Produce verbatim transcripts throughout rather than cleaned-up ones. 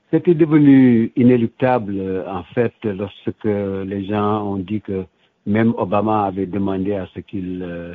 C'était devenu inéluctable, euh, en fait, lorsque les gens ont dit que même Obama avait demandé à ce qu'il euh,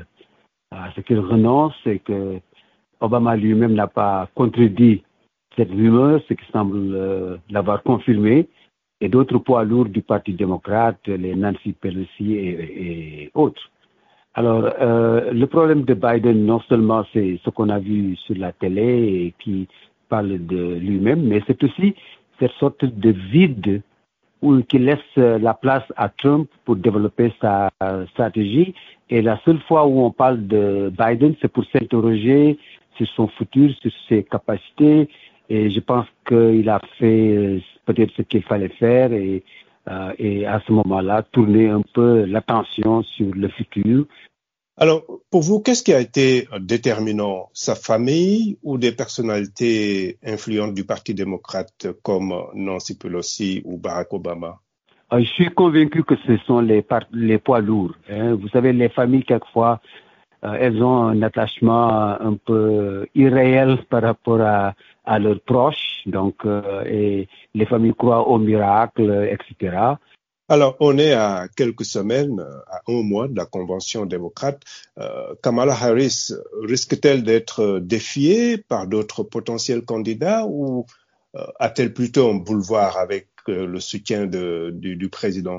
à ce qu'il renonce et que Obama lui-même n'a pas contredit cette rumeur, ce qui semble euh, l'avoir confirmé, et d'autres poids lourds du Parti démocrate, les Nancy Pelosi et, et autres. Alors, euh, le problème de Biden, non seulement c'est ce qu'on a vu sur la télé et qui parle de lui-même, mais c'est aussi cette sorte de vide où, qui laisse la place à Trump pour développer sa stratégie. Et la seule fois où on parle de Biden, c'est pour s'interroger sur son futur, sur ses capacités. Et je pense qu'il a fait peut-être ce qu'il fallait faire et, euh, et à ce moment-là, tourner un peu l'attention sur le futur. Alors, pour vous, qu'est-ce qui a été déterminant? Sa famille ou des personnalités influentes du Parti démocrate comme Nancy Pelosi ou Barack Obama? Je suis convaincu que ce sont les, par- les poids lourds. Hein. Vous savez, les familles, quelquefois, euh, elles ont un attachement un peu irréel par rapport à, à leurs proches. Donc, euh, et les familles croient au miracle, et cetera. Alors, on est à quelques semaines, à un mois de la convention démocrate. Euh, Kamala Harris risque-t-elle d'être défiée par d'autres potentiels candidats ou euh, a-t-elle plutôt un boulevard avec euh, le soutien de, du, du président?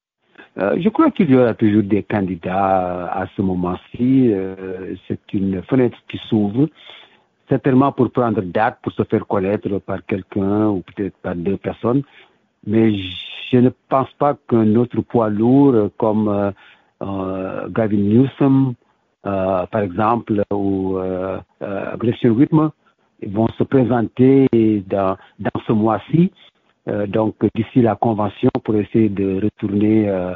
Euh, je crois qu'il y aura toujours des candidats à ce moment-ci. Euh, c'est une fenêtre qui s'ouvre, certainement pour prendre date, pour se faire connaître par quelqu'un ou peut-être par deux personnes. Mais je ne pense pas qu'un autre poids lourd comme euh, euh, Gavin Newsom, euh, par exemple, ou euh, euh, Gretchen Whitmer vont se présenter dans, dans ce mois-ci, euh, donc d'ici la convention, pour essayer de retourner, euh,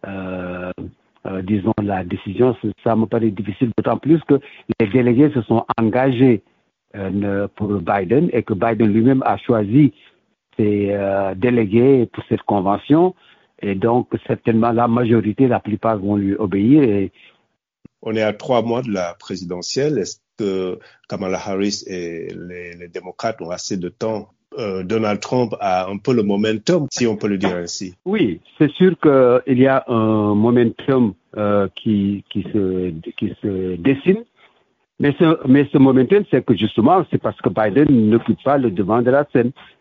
euh, euh, disons, la décision. Ça me paraît difficile, d'autant plus que les délégués se sont engagés euh, pour Biden et que Biden lui-même a choisi ses euh, délégués pour cette convention. Et donc, certainement, la majorité, la plupart vont lui obéir. Et... On est à trois mois de la présidentielle. Est-ce que Kamala Harris et les, les démocrates ont assez de temps? Euh, Donald Trump a un peu le momentum, si on peut le dire ainsi. Oui, c'est sûr qu'il y a un momentum euh, qui, qui, se, qui se dessine. Mais ce, mais ce momentum, c'est que justement, c'est parce que Biden n'occupe pas le devant de la scène.